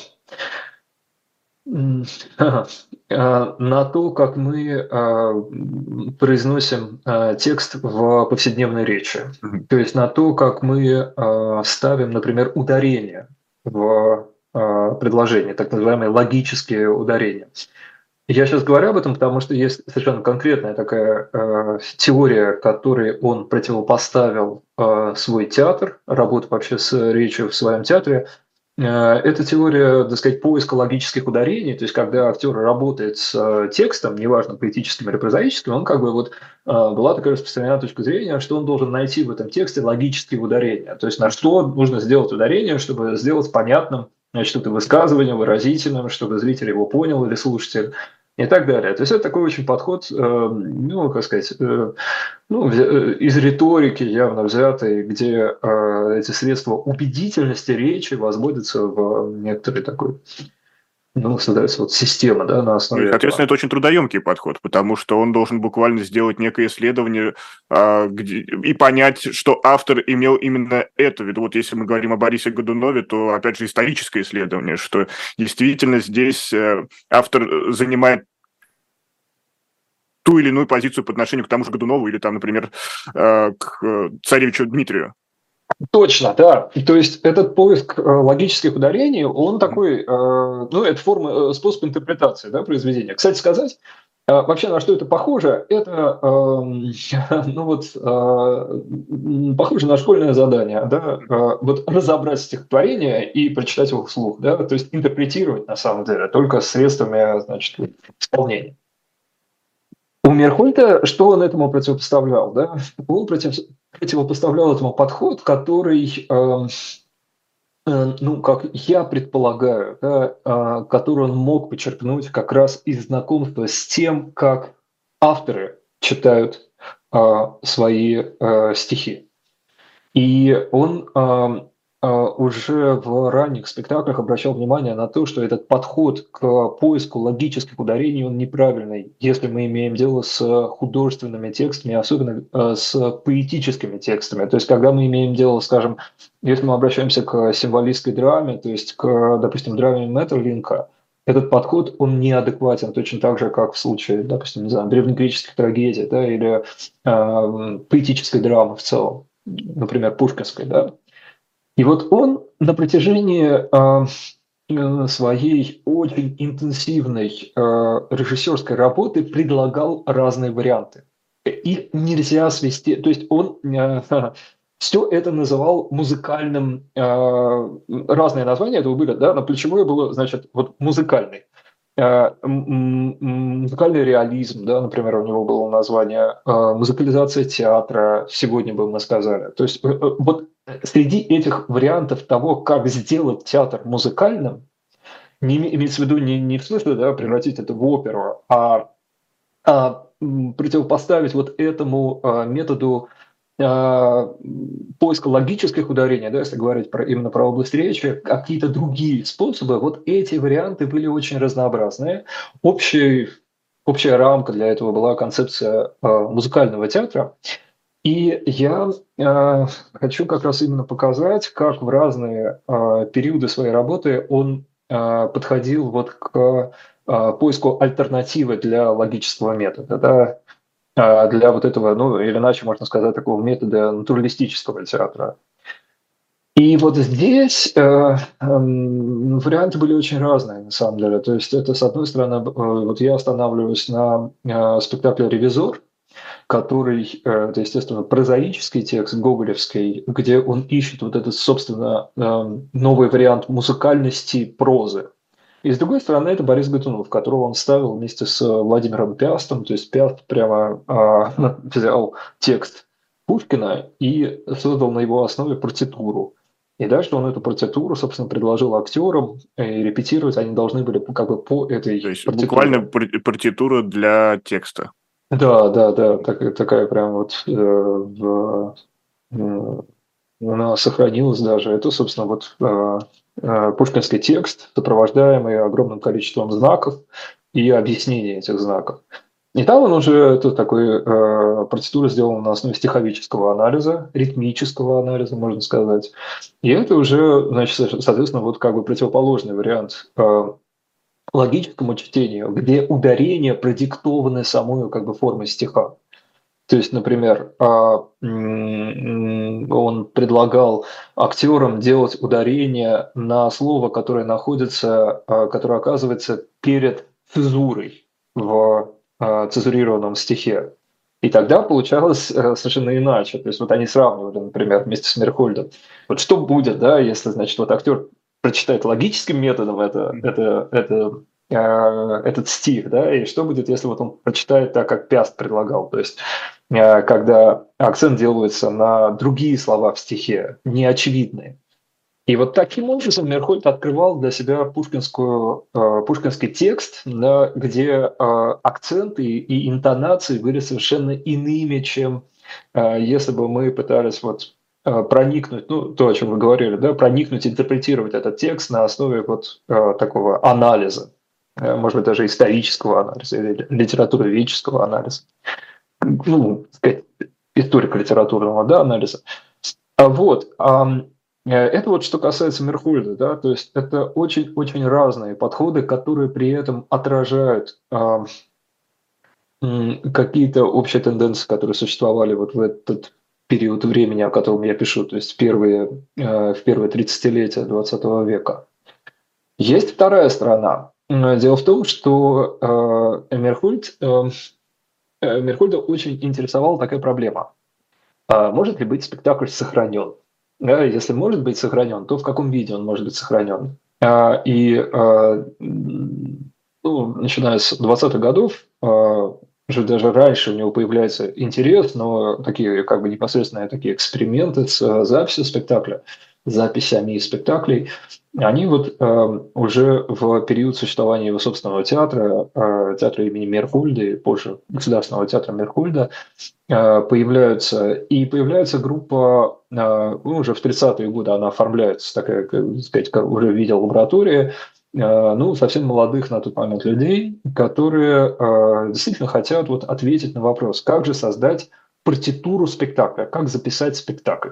м, а, на то, как мы а, м, произносим а, текст в повседневной речи. Мгм. То есть на то, как мы а, ставим, например, ударение в а, предложении, так называемые логические ударения. Я сейчас говорю об этом, потому что есть совершенно конкретная такая э, теория, которой он противопоставил э, свой театр, работу вообще с речью в своем театре. Э, это теория, так сказать, поиска логических ударений, то есть когда актер работает с э, текстом, неважно, поэтическим или прозаическим, он как бы вот э, была такая распространенная точка зрения, что он должен найти в этом тексте логические ударения, то есть на что нужно сделать ударение, чтобы сделать понятным, значит, это высказывание, выразительным, чтобы зритель его понял или слушатель и так далее. То есть это такой очень подход, э, ну, как сказать, э, ну, вз- э, из риторики явно взятый, где э, эти средства убедительности речи возводятся в некоторый такой, ну, создается вот система, да, на Ну и, основе соответственно, этого. это очень трудоемкий подход, потому что он должен буквально сделать некое исследование а, где- и понять, что автор имел именно это в виду. Вот если мы говорим о Борисе Годунове, то, опять же, историческое исследование, что действительно здесь э, автор занимает ту или иную позицию по отношению к тому же Годунову или, там, например, э, к э, царевичу Дмитрию. Точно, да. То есть этот поиск э, логических ударений, он Мгм. такой, э, ну, это форма, э, способ интерпретации, да, произведения. Кстати сказать, э, вообще на что это похоже? Это, эм, ну вот, э, м, похоже на школьное задание, да, э, вот разобрать стихотворение и прочитать его вслух, да, то есть интерпретировать на самом деле только средствами, значит, исполнения. У Мерхольда, что он этому противопоставлял? Да? Он против, противопоставлял этому подход, который, э, э, ну, как я предполагаю, да, э, который он мог почерпнуть как раз из знакомства с тем, как авторы читают э, свои э, стихи. И он а, а, уже в ранних спектаклях обращал внимание на то, что этот подход к поиску логических ударений, он неправильный, если мы имеем дело с художественными текстами, особенно а, с поэтическими текстами. То есть, когда мы имеем дело, скажем, если мы обращаемся к символистской драме, то есть к, допустим, драме Меттерлинка, этот подход, он неадекватен, точно так же, как в случае, допустим, не знаю, древнегреческих трагедий, да, или э, поэтической драмы в целом, например, пушкинской, да. И вот он на протяжении э, э, своей очень интенсивной э, режиссерской работы предлагал разные варианты. Их нельзя свести, то есть он э, все это называл музыкальным, э, разные названия этого были, да, но ключевое было, значит, вот музыкальный. Э, м- м- Музыкальный реализм, да, например, у него было название, э, музыкализация театра, сегодня бы мы сказали. То есть э, э, вот среди этих вариантов того, как сделать театр музыкальным, не име- имеется в виду не, не в смысле, да, превратить это в оперу, а, а, м, противопоставить вот этому а, методу а, м, поиска логических ударений, да, если говорить про, именно про область речи, какие-то другие способы, вот эти варианты были очень разнообразные. Общий, общая рамка для этого была концепция а, музыкального театра. И я а, хочу как раз именно показать, как в разные а, периоды своей работы он а, подходил вот к а, поиску альтернативы для логического метода, да, а, для вот этого, ну, или иначе можно сказать, такого метода натуралистического театра. И вот здесь э, эм, варианты были очень разные, на самом деле. То есть это, с одной стороны, э, вот я останавливаюсь на э, спектакле «Ревизор», который, э, это, естественно, прозаический текст гоголевский, где он ищет вот этот, собственно, э, новый вариант музыкальности прозы. И с другой стороны, это Борис Годунов, которого он ставил вместе с Владимиром Пястом, то есть Пяст прямо э, взял текст Пушкина и создал на его основе партитуру. И дальше он эту партитуру, собственно, предложил актерам, и репетировать они должны были как бы по этой То есть партитуре. буквально партитура для текста. Да, да, да, так, такая прям вот э, в, э, она сохранилась даже. Это, собственно, вот э, э, пушкинский текст, сопровождаемый огромным количеством знаков и объяснений этих знаков. И там он уже, это такой, э, партитура сделана на основе стиховического анализа, ритмического анализа, можно сказать. И это уже, значит, соответственно, вот как бы противоположный вариант э, логическому чтению, где ударения продиктованы самой как бы формой стиха. То есть, например, он предлагал актерам делать ударение на слово, которое находится, которое оказывается перед цезурой в цезурированном стихе. И тогда получалось совершенно иначе. То есть вот они сравнивали, например, вместе с Мерхольдом. Вот что будет, да, если, значит, вот актер прочитает логическим методом это, это, это, э, этот стих, да, и что будет, если вот он прочитает так, как Пяст предлагал, то есть э, когда акцент делается на другие слова в стихе, неочевидные. И вот таким образом Мерхольд открывал для себя пушкинскую, э, пушкинский текст, да, где э, акценты и интонации были совершенно иными, чем э, если бы мы пытались вот проникнуть, ну, то, о чем вы говорили, да, проникнуть, интерпретировать этот текст на основе вот э, такого анализа, э, может быть, даже исторического анализа или литературоведческого анализа, ну, сказать, историко-литературного, да, анализа. А вот, а, это вот что касается Мерхольда, да, то есть это очень-очень разные подходы, которые при этом отражают а, какие-то общие тенденции, которые существовали вот в этот период времени, о котором я пишу, то есть первые, э, в первые тридцатилетия двадцатого века. Есть вторая сторона. Дело в том, что э, Мерхольд, э, Мерхольда очень интересовала такая проблема. А может ли быть спектакль сохранен? Да, если может быть сохранен, то в каком виде он может быть сохранен? А, и а, ну, начиная с двадцатых годов, а, уже даже раньше у него появляется интерес, но такие как бы непосредственные такие эксперименты с записью спектакля, записями спектаклей, они вот э, уже в период существования его собственного театра, э, театра имени Мерхольда и позже Государственного театра Мерхольда, э, появляются, и появляется группа, э, ну, уже в тридцатые годы она оформляется, такая, как сказать, уже в виде лаборатории, ну, совсем молодых на тот момент людей, которые э, действительно хотят вот ответить на вопрос, как же создать партитуру спектакля, как записать спектакль.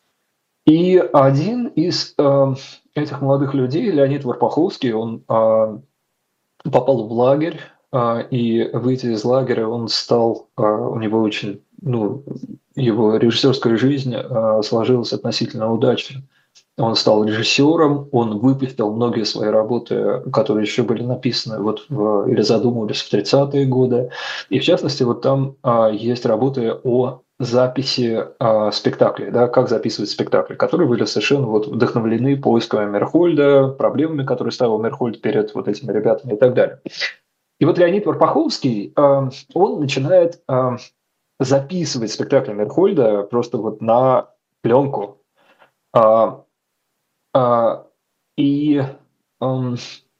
И один из э, этих молодых людей, Леонид Варпаховский, он э, попал в лагерь, э, и выйдя из лагеря, он стал, э, у него очень, ну, его режиссерская жизнь э, сложилась относительно удачно. Он стал режиссером, он выпустил многие свои работы, которые еще были написаны вот в, или задумывались в тридцатые годы. И в частности, вот там а, есть работы о записи а, спектаклей, да, как записывать спектакли, которые были совершенно вот вдохновлены поисками Мерхольда, проблемами, которые ставил Мерхольд перед вот этими ребятами и так далее. И вот Леонид Варпаховский, а, он начинает а, записывать спектакли Мерхольда просто вот на пленку. А, Uh, и um,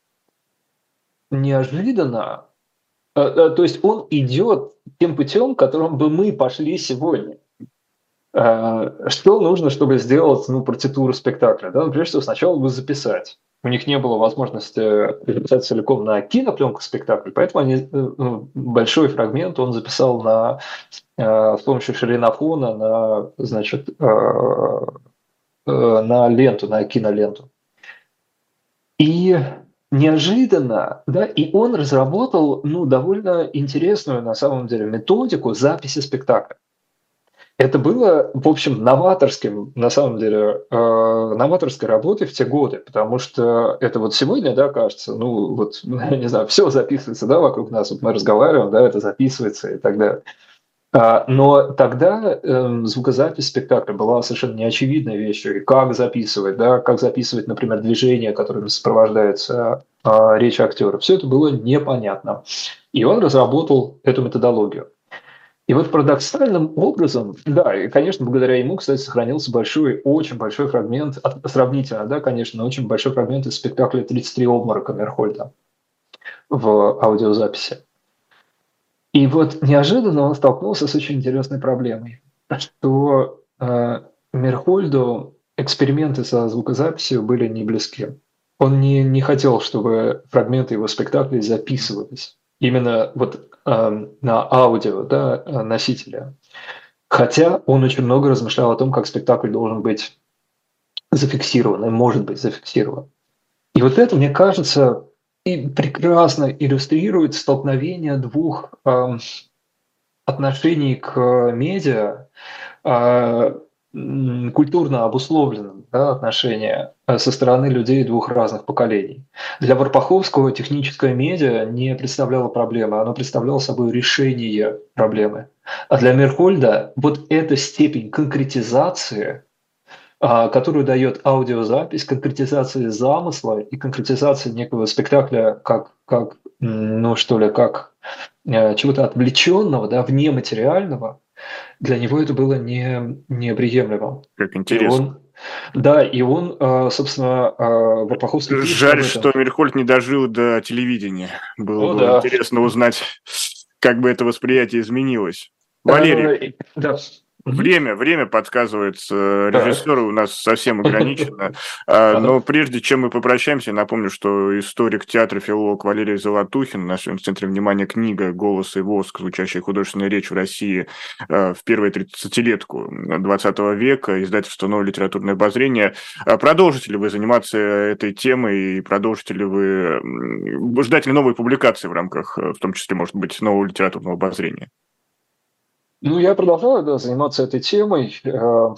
неожиданно, uh, uh, то есть он идет тем путем, которым бы мы пошли сегодня. Uh, что нужно, чтобы сделать, ну, партитуру спектакля? Да? Ну, прежде всего, сначала бы записать. У них не было возможности записать целиком на кинопленку спектакль, поэтому они, ну, большой фрагмент он записал на, uh, с помощью ширинофона на, значит, uh, на ленту, на киноленту. И неожиданно, да, и он разработал, ну, довольно интересную, на самом деле, методику записи спектакля. Это было, в общем, новаторским, на самом деле, э, новаторской работой в те годы, потому что это вот сегодня, да, кажется, ну, вот, не знаю, все записывается, да, вокруг нас, вот мы разговариваем, да, это записывается и так далее. А, Но тогда эм, звукозапись спектакля была совершенно неочевидной вещью. И как записывать, да, как записывать, например, движения, которыми сопровождается а, речь актера. Все это было непонятно. И он разработал эту методологию. И вот парадоксальным образом, да, и, конечно, благодаря ему, кстати, сохранился большой, очень большой фрагмент, от- сравнительно, да, конечно, очень большой фрагмент из спектакля «тридцать три обморока» Мерхольда в аудиозаписи. И вот неожиданно он столкнулся с очень интересной проблемой, что э, Мерхольду эксперименты со звукозаписью были не близки. Он не, не хотел, чтобы фрагменты его спектаклей записывались именно вот э, на аудио, да, э, носителя. Хотя он очень много размышлял о том, как спектакль должен быть зафиксирован и может быть зафиксирован. И вот это, мне кажется, и прекрасно иллюстрирует столкновение двух эм, отношений к медиа, а, м, культурно обусловленным, да, отношения э, со стороны людей двух разных поколений. Для Варпаховского техническое медиа не представляло проблемы, оно представляло собой решение проблемы. А для Мерхольда вот эта степень конкретизации, а, которую дает аудиозапись, конкретизации замысла и конкретизации некого спектакля как, как м, ну что ли, как э, чего-то отвлеченного, да, вне материального, для него это было не, неприемлемо. Как И интересно. он, да, и он, э, собственно, э, Варпаховский пишет об Жаль, этом. что Мирхольд не дожил до телевидения. Было О, бы да. интересно узнать, как бы это восприятие изменилось. Валерий, Э, Да. Мгм. время, время подсказывает э, Так. режиссеру, у нас совсем ограничено. А, Ага. Но прежде чем мы попрощаемся, напомню, что историк театра, филолог Валерий Золотухин, на своем центре внимания книга «Голос и воск. Звучащая художественная речь в России э, в первую тридцатилетку двадцатого века», издательство «Новое литературное обозрение». А Продолжите ли вы заниматься этой темой и продолжите ли вы... м, вы ждете ли новые публикации в рамках, э, в том числе, может быть, нового литературного обозрения? Ну, я продолжаю, да, заниматься этой темой, э,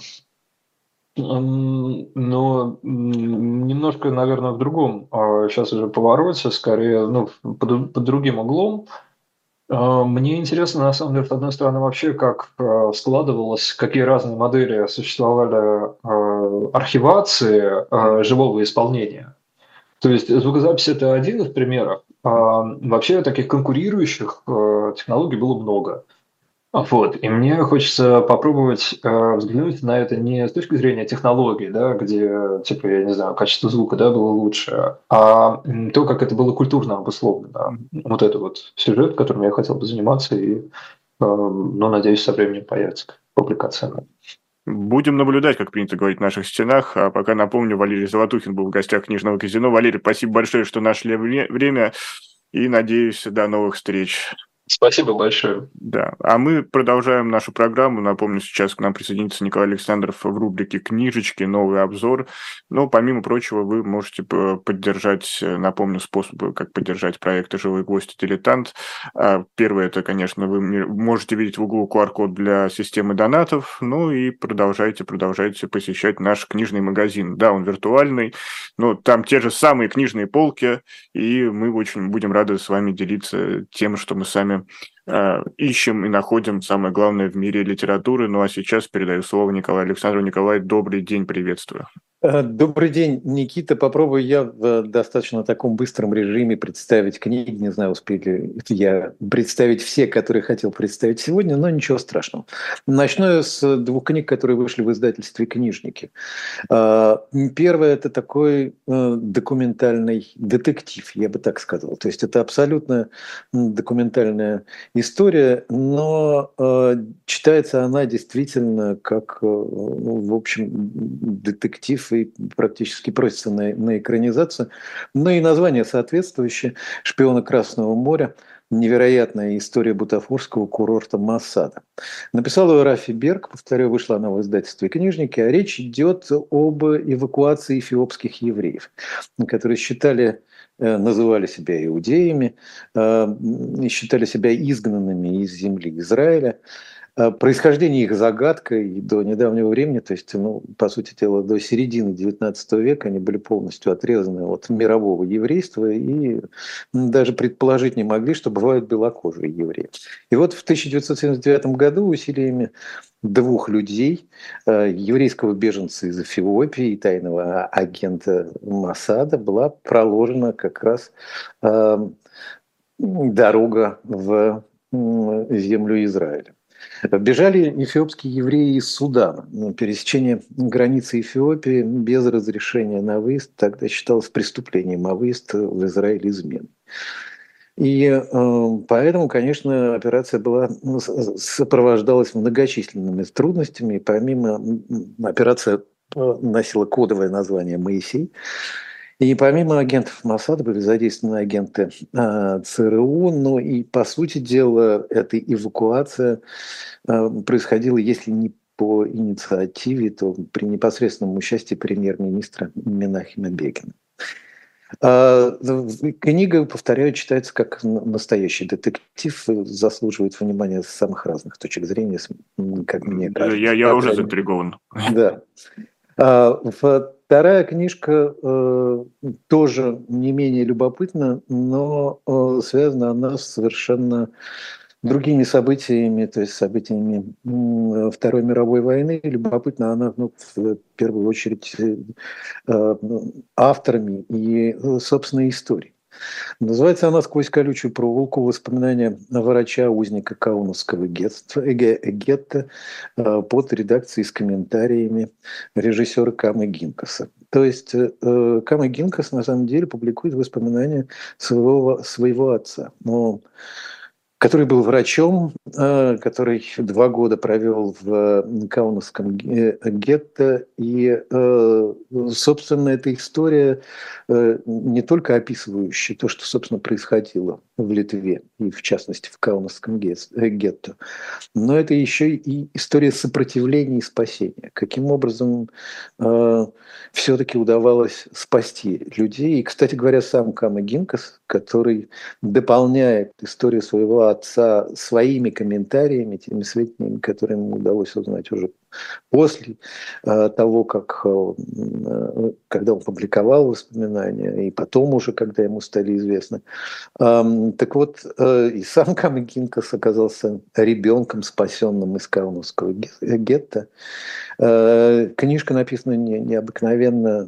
м, но м, немножко, наверное, в другом сейчас уже повороте, скорее, ну, под, под другим углом. Э, Мне интересно, на самом деле, с одной стороны, вообще, как э, складывалось, какие разные модели существовали э, архивации э, живого исполнения. То есть звукозапись – это один из примеров. А вообще таких конкурирующих э, технологий было много. А Вот. И мне хочется попробовать э, взглянуть на это не с точки зрения технологий, да, где, типа, я не знаю, качество звука, да, было лучше, а м, то, как это было культурно обусловлено. Вот это вот сюжет, которым я хотел бы заниматься, и, э, ну, надеюсь, со временем появится публикация. Будем наблюдать, как принято говорить в наших стенах. А пока напомню, Валерий Золотухин был в гостях книжного казино. Валерий, спасибо большое, что нашли вре- время. И надеюсь, до новых встреч. Спасибо большое. Да, а мы продолжаем нашу программу. Напомню, сейчас к нам присоединится Николай Александров в рубрике «Книжечки. Новый обзор». Но, помимо прочего, вы можете п- поддержать, э, напомню, способы, как поддержать проекты «Живой гвоздь» и «Дилетант». А, Первое, это, конечно, вы ми- можете видеть в углу ку ар код для системы донатов. Ну и продолжайте, продолжайте посещать наш книжный магазин. Да, он виртуальный, но там те же самые книжные полки, и мы очень будем рады с вами делиться тем, что мы сами э, ищем и находим самое главное в мире литературы. Ну а сейчас передаю слово Николаю Александрову. Николай, добрый день, приветствую. Э, Добрый день, Никита. Попробую я в э, достаточно таком быстром режиме представить книги. Не знаю, успею ли я представить все, которые хотел представить сегодня, но ничего страшного. Начну я с двух книг, которые вышли в издательстве «Книжники». Э, Первое – это такой э, документальный детектив, я бы так сказал. То есть это абсолютно м, документальная история, но э, читается она действительно как, э, ну, в общем, детектив и практически просится на, на экранизацию. Ну и название соответствующее «Шпионы Красного моря. Невероятная история бутафорского курорта Масада». Написал ее Рафи Берг, повторю, вышла она в издательстве «Книжники», а речь идет об эвакуации эфиопских евреев, которые считали, э, называли себя иудеями, э, считали себя изгнанными из земли Израиля, Происхождение их загадка, и до недавнего времени, то есть, ну, по сути дела, до середины девятнадцатого века они были полностью отрезаны от мирового еврейства и даже предположить не могли, что бывают белокожие евреи. И вот в тысяча девятьсот семьдесят девятом году усилиями двух людей, еврейского беженца из Эфиопии и тайного агента Моссада, была проложена как раз дорога в землю Израиля. Бежали эфиопские евреи из Судана. Пересечение границы Эфиопии без разрешения на выезд тогда считалось преступлением, а выезд в Израиль изменой. И э, поэтому, конечно, операция была, сопровождалась многочисленными трудностями. И помимо операция носила кодовое название «Моисей». И помимо агентов Моссада были задействованы агенты э, ЦРУ, но и, по сути дела, эта эвакуация э, происходила, если не по инициативе, то при непосредственном участии премьер-министра Менахема Бегина. А, книга, повторяю, читается как настоящий детектив, заслуживает внимания с самых разных точек зрения, как мне кажется. Я, я уже заинтригован. Да. А, вторая книжка э, тоже не менее любопытна, но э, связана она с совершенно другими событиями, то есть событиями э, Второй мировой войны. Любопытна она, ну, в первую очередь, э, авторами и, собственно, историей. Называется она «Сквозь колючую проволоку. Воспоминания врача-узника Каунасского гетто» под редакцией с комментариями режиссера Камы Гинкаса. То есть Кама Гинкас на самом деле публикует воспоминания своего, своего отца, но, который был врачом, который два года провел в Каунасском гетто. И, собственно, эта история не только описывающая то, что, собственно, происходило в Литве, и в частности в Каунасском гетто, но это еще и история сопротивления и спасения. Каким образом э, все-таки удавалось спасти людей. И, кстати говоря, сам Кама Гинкас, который дополняет историю своего отца своими комментариями, теми сведениями, которые ему удалось узнать уже после э, того, как, э, когда он публиковал воспоминания, и потом уже, когда ему стали известны. Э, так вот, э, и сам Кама Гинкас оказался ребенком, спасенным из Каунасского гетто. Э, книжка написана не, необыкновенно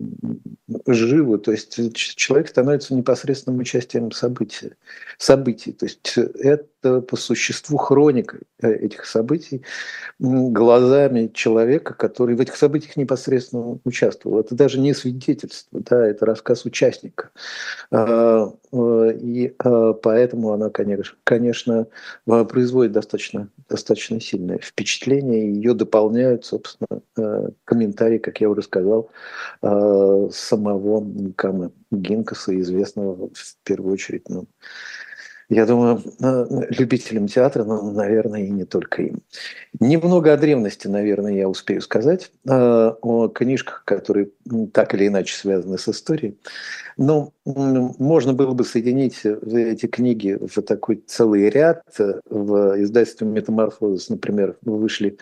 живо, то есть человек становится непосредственным участием событий, событий. То есть это по существу хроника этих событий глазами человека, который в этих событиях непосредственно участвовал. Это даже не свидетельство, да, это рассказ участника. И поэтому она, конечно, конечно производит достаточно, достаточно сильное впечатление. Ее дополняют, собственно, комментарии, как я уже сказал, самого Камы Гинкаса, известного в первую очередь, ну, я думаю, любителям театра, но, наверное, и не только им. Немного о древности, наверное, я успею сказать, о книжках, которые так или иначе связаны с историей. Но можно было бы соединить эти книги в такой целый ряд. В издательстве «Метаморфозис», например, вышли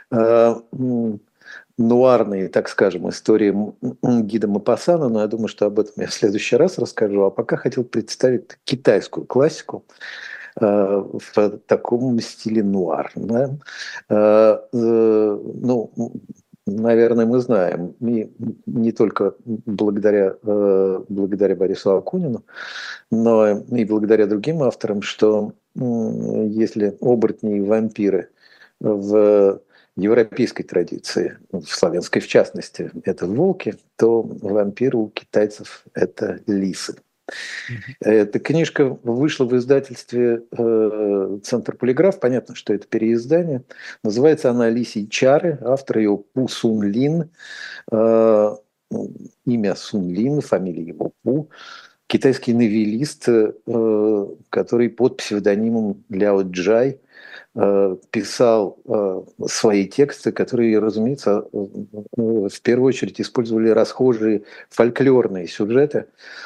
нуарные, так скажем, истории Ги де Мопассана, но я думаю, что об этом я в следующий раз расскажу. А пока хотел представить китайскую классику э, в таком стиле нуар. Да? Э, э, ну, наверное, мы знаем, и не только благодаря, э, благодаря Борису Акунину, но и благодаря другим авторам, что э, если оборотни и вампиры в европейской традиции, в славянской в частности, это волки, то вампиры у китайцев это лисы. Mm-hmm. Эта книжка вышла в издательстве э, «Центр Полиграф». Понятно, что это переиздание. Называется она «Лисьи чары». Автор ее Пу Сун Лин. Э, имя Сун Лин, фамилия его Пу. Китайский новеллист, э, который под псевдонимом Ляо Джай писал свои тексты, которые, разумеется, в первую очередь использовали расхожие фольклорные сюжеты.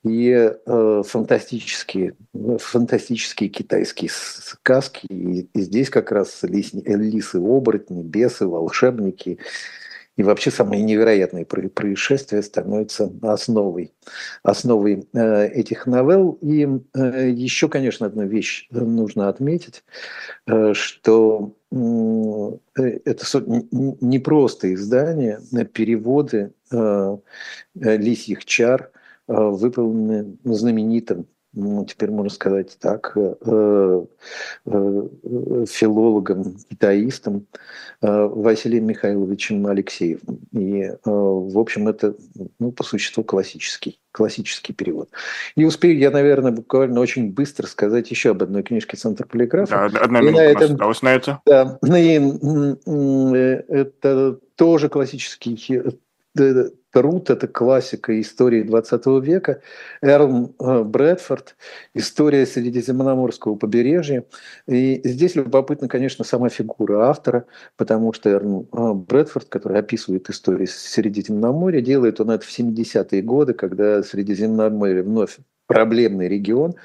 и э, фантастические, фантастические китайские сказки. И, и здесь как раз лис, лисы-оборотни, бесы, волшебники и вообще самые невероятные происшествия становятся основой, основой э, этих новелл. И э, еще, конечно, одну вещь нужно отметить, э, что э, это не просто издание, а переводы э, лисьих чар э, выполнены знаменитым, ну, теперь можно сказать так, э, э, филологом, китаистом Василием Михайловичем Алексеевым. И, в общем, это, ну, по существу классический, классический перевод. И успею я, наверное, буквально очень быстро сказать еще об одной книжке «Центр полиграфа». Да, одна и минута на у нас этом, осталась на это. Да, и это тоже классический труд, это классика истории двадцатого века. Эрл Брэдфорд, «История Средиземноморского побережья». И здесь любопытна, конечно, сама фигура автора, потому что Эрл Брэдфорд, который описывает историю Средиземноморья, делает он это в семидесятые годы, когда Средиземноморье вновь проблемный регион.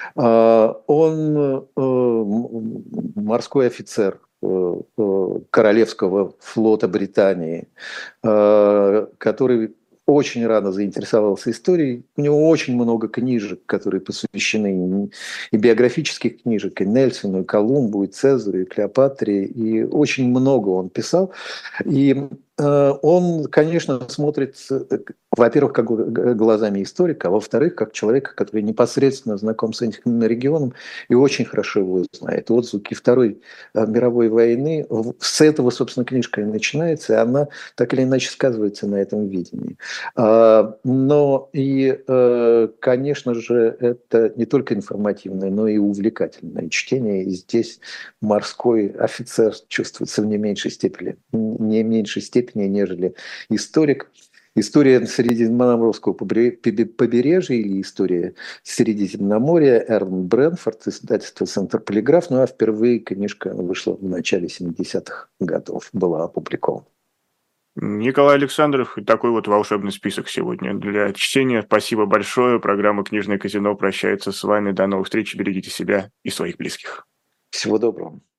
Он морской офицер Королевского флота Британии, который очень рано заинтересовался историей. У него очень много книжек, которые посвящены и биографических книжек, и Нельсону, и Колумбу, и Цезарю, и Клеопатре, и очень много он писал. И он, конечно, смотрит, во-первых, как глазами историка, а во-вторых, как человека, который непосредственно знаком с этим регионом и очень хорошо его знает. Отзвуки Второй мировой войны, с этого, собственно, книжка и начинается, и она так или иначе сказывается на этом видении. Но и, конечно же, это не только информативное, но и увлекательное чтение. И здесь морской офицер чувствуется в не меньшей степени, не меньшей степени, нежели историк. История Средиземноморского побережья или история Средиземноморья, Эрл Брэдфорд, издательство «Центр полиграф». Ну а впервые книжка вышла в начале семидесятых годов, была опубликована. Николай Александров, такой вот волшебный список сегодня для чтения. Спасибо большое. Программа «Книжное казино» прощается с вами. До новых встреч. Берегите себя и своих близких. Всего доброго.